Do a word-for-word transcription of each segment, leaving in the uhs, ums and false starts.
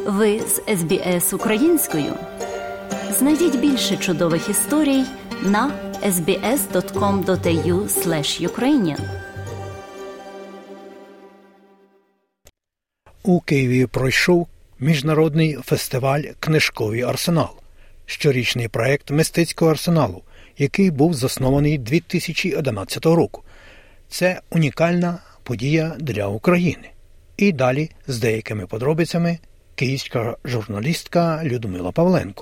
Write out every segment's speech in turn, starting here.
Ви з ес бі ес українською. Знайдіть більше чудових історій на ес бі ес крапка ком крапка ей ю слеш юкреїніан. У Києві пройшов міжнародний фестиваль «Книжковий арсенал» – щорічний проєкт мистецького арсеналу, який був заснований дві тисячі одинадцятого року. Це унікальна подія для України. І далі з деякими подробицями київська журналістка Людмила Павленко.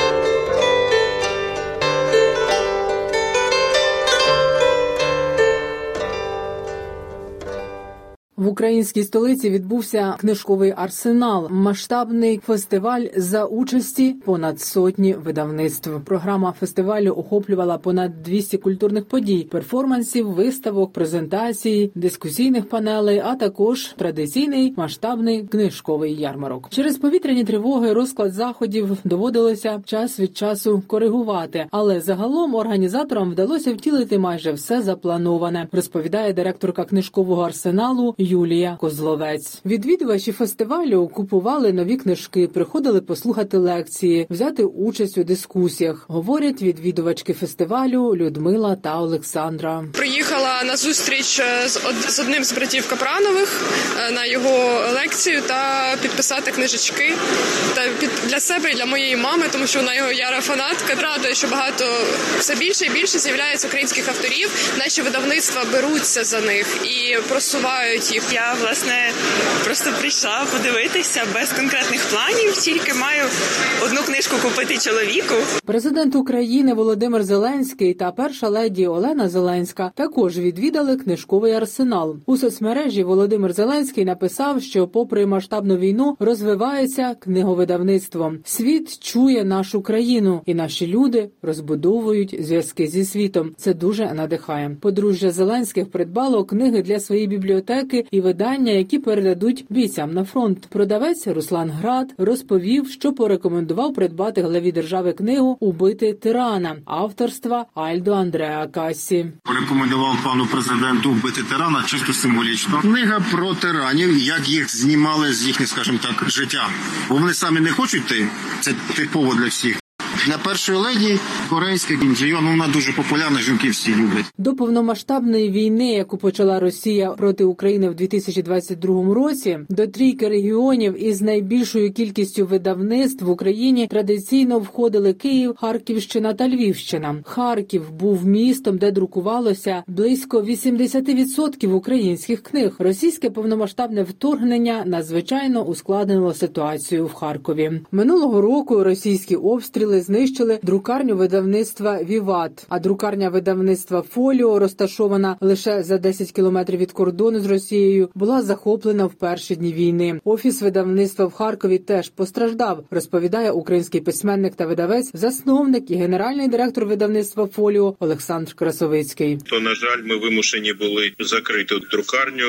В українській столиці відбувся книжковий арсенал – масштабний фестиваль за участі понад сотні видавництв. Програма фестивалю охоплювала понад двісті культурних подій, перформансів, виставок, презентацій, дискусійних панелей, а також традиційний масштабний книжковий ярмарок. Через повітряні тривоги розклад заходів доводилося час від часу коригувати, але загалом організаторам вдалося втілити майже все заплановане, розповідає директорка книжкового арсеналу Юлія Козловець. Відвідувачі фестивалю купували нові книжки, приходили послухати лекції, взяти участь у дискусіях, говорять відвідувачки фестивалю Людмила та Олександра. Приїхала на зустріч з одним з братів Капранових на його лекцію та підписати книжечки та для себе і для моєї мами, тому що вона його яра фанатка. Радує, що багато, все більше і більше з'являється українських авторів, наші видавництва беруться за них і просувають їх. Я, власне, просто прийшла подивитися без конкретних планів, тільки маю одну книжку купити чоловіку. Президент України Володимир Зеленський та перша леді Олена Зеленська також відвідали книжковий арсенал. У соцмережі Володимир Зеленський написав, що попри масштабну війну розвивається книговидавництво. Світ чує нашу країну, і наші люди розбудовують зв'язки зі світом. Це дуже надихає. Подружжя Зеленських придбало книги для своєї бібліотеки і видання, які передадуть бійцям на фронт. Продавець Руслан Град розповів, що порекомендував придбати главі держави книгу «Убити тирана» авторства Альдо Андреа Кассі. Порекомендував пану президенту «Убити тирана» чисто символічно. Книга про тиранів, як їх знімали з їхніх, скажімо так, життя. Бо вони самі не хочуть йти, це типово для всіх. Для першої леді корейська кінджийон, вона дуже популярна, жінки всі люблять. До повномасштабної війни, яку почала Росія проти України в дві тисячі двадцять другому році, до трійки регіонів із найбільшою кількістю видавництв в Україні традиційно входили Київ, Харківщина та Львівщина. Харків був містом, де друкувалося близько вісімдесят відсотків українських книг. Російське повномасштабне вторгнення надзвичайно ускладнило ситуацію в Харкові. Минулого року російські обстріли знищили друкарню видавництва «Віват», а друкарня видавництва «Фоліо», розташована лише за десять кілометрів від кордону з Росією, була захоплена в перші дні війни. Офіс видавництва в Харкові теж постраждав, розповідає український письменник та видавець, засновник і генеральний директор видавництва «Фоліо» Олександр Красовицький. То, на жаль, ми вимушені були закрити друкарню,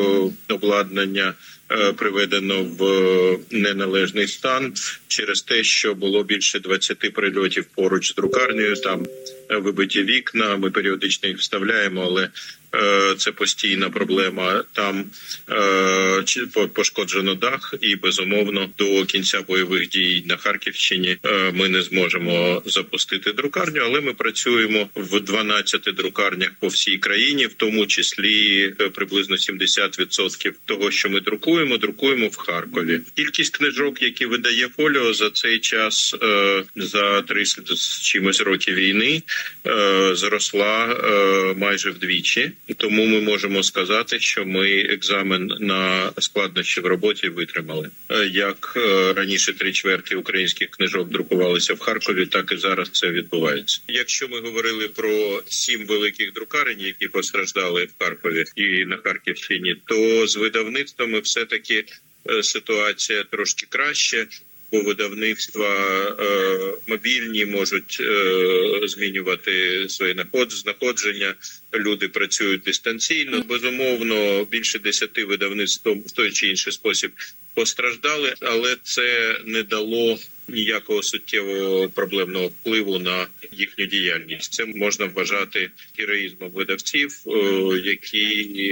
обладнання приведено в неналежний стан через те, що було більше двадцяти прильотів поруч з друкарнею, там вибиті вікна, ми періодично їх вставляємо, але це постійна проблема. Там е, пошкоджено дах і, безумовно, до кінця бойових дій на Харківщині е, ми не зможемо запустити друкарню, але ми працюємо в дванадцяти друкарнях по всій країні, в тому числі е, приблизно сімдесят відсотків того, що ми друкуємо, друкуємо в Харкові. Кількість книжок, які видає «Фоліо» за цей час, е, за тридцять з чимось років війни, е, зросла е, майже вдвічі. Тому ми можемо сказати, що ми екзамен на складнощі в роботі витримали. Як раніше три чверті українських книжок друкувалися в Харкові, так і зараз це відбувається. Якщо ми говорили про сім великих друкарень, які постраждали в Харкові і на Харківщині, то з видавництвами все-таки ситуація трошки краще. Бо видавництва е, мобільні можуть е, змінювати своє знаходження, люди працюють дистанційно. Безумовно, більше десяти видавництв в той чи інший спосіб постраждали, але це не дало ніякого суттєвого проблемного впливу на їхню діяльність. Це можна вважати героїзмом видавців, які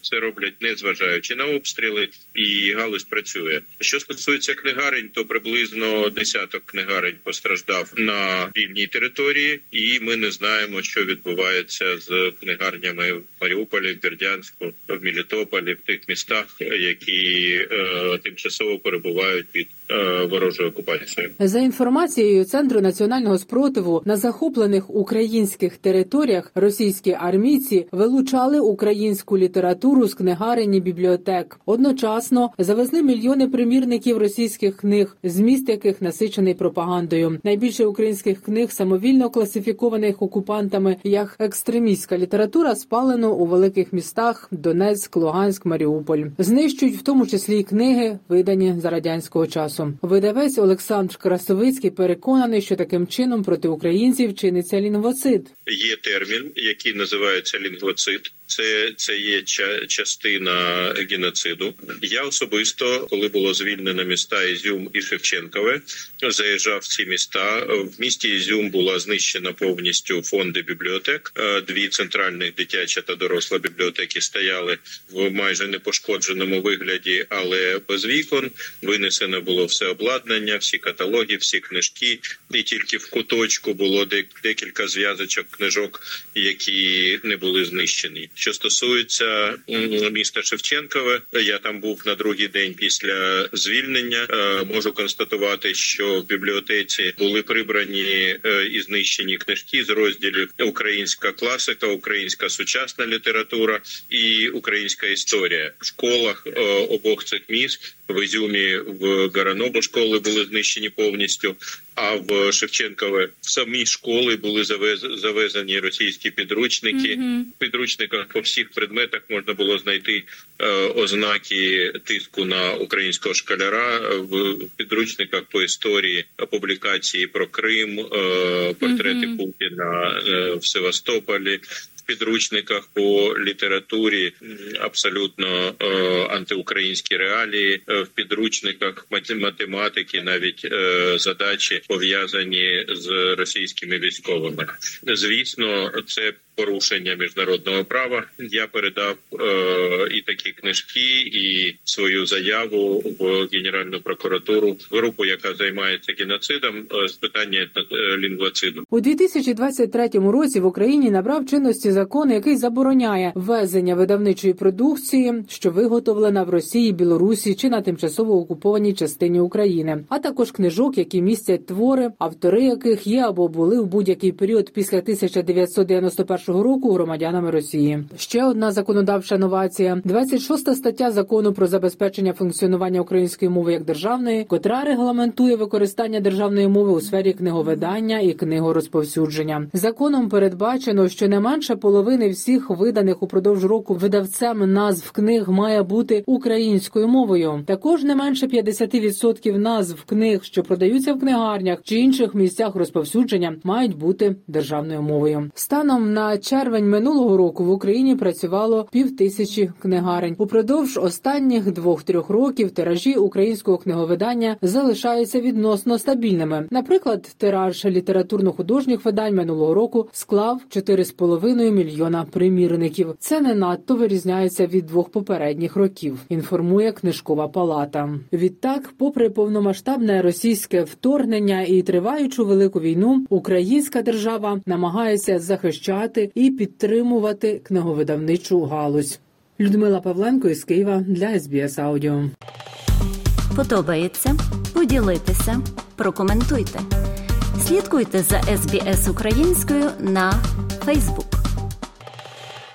це роблять незважаючи на обстріли, і галузь працює. Що стосується книгарень, то приблизно десяток книгарень постраждав на вільній території, і ми не знаємо, що відбувається з книгарнями в Маріуполі, в Бердянську, в Мелітополі, в тих містах, які е, тимчасово перебувають під е, ворожою окупацією. За інформацією Центру національного спротиву, на захоплених українських територіях російські армійці вилучали українську літературу з книгарень і бібліотек. Одночасно завезли мільйони примірників російських книг, зміст яких насичений пропагандою. Найбільше українських книг, самовільно класифікованих окупантами як екстремістська література, спалено у великих містах Донецьк, Луганськ, Маріуполь. Знищують в тому числі й книги, видані за радянського часу. Видавець Олександр Красовицький переконаний, що таким чином проти українців чиниться лінгвоцид. Є термін, який називається лінгвоцид. Це, це є ча, частина геноциду. Я особисто, коли було звільнено міста Ізюм і Шевченкове, заїжджав в ці міста. В місті Ізюм була знищена повністю фонди бібліотек. Дві центральних дитяча та доросла бібліотеки стояли в майже непошкодженому вигляді, але без вікон. Винесено було все обладнання, всі каталоги, всі книжки. І тільки в куточку було декілька зв'язочок книжок, які не були знищені. Що стосується міста Шевченкове, я там був на другий день після звільнення. Можу констатувати, що в бібліотеці були прибрані і знищені книжки з розділів «Українська класика», «Українська сучасна література» і «Українська історія». В школах обох цих міст, в Ізюмі, в Горанобу школи були знищені повністю, а в Шевченкове в самі школи були завез, завезені російські підручники. Mm-hmm. В підручниках по всіх предметах можна було знайти е, ознаки тиску на українського школяра. В підручниках по історії, публікації про Крим, е, портрети mm-hmm. Путіна е, в Севастополі. В підручниках по літературі абсолютно е, антиукраїнські реалії, в підручниках математики навіть е, задачі пов'язані з російськими військовими. Звісно, це порушення міжнародного права. Я передав е, і такі книжки, і свою заяву в Генеральну прокуратуру, групу, яка займається геноцидом, е, з питання е, лінгвоциду. У дві тисячі двадцять третьому році в Україні набрав чинності закон, який забороняє ввезення видавничої продукції, що виготовлена в Росії, Білорусі чи на тимчасово окупованій частині України, а також книжок, які містять твори, автори яких є або були в будь-який період після тисяча дев'ятсот дев'яносто першого року громадянами Росії. Ще одна законодавча новація – двадцять шоста стаття Закону про забезпечення функціонування української мови як державної, котра регламентує використання державної мови у сфері книговидання і книгорозповсюдження. Законом передбачено, що не менше половини всіх виданих упродовж року видавцем назв книг має бути українською мовою. Також не менше п'ятдесят відсотків назв книг, що продаються в книгарнях чи інших місцях розповсюдження, мають бути державною мовою. Станом на червень минулого року в Україні працювало півтисячі книгарень. Упродовж останніх двох-трьох років тиражі українського книговидання залишаються відносно стабільними. Наприклад, тираж літературно-художніх видань минулого року склав чотири з половиною мільйона примірників. Це не надто вирізняється від двох попередніх років, інформує Книжкова палата. Відтак, попри повномасштабне російське вторгнення і триваючу велику війну, українська держава намагається захищати і підтримувати книговидавничу галузь. Людмила Павленко із Києва для ес бі ес Аудіо. Подобається? Поділіться, прокоментуйте. Слідкуйте за ес бі ес українською на Facebook.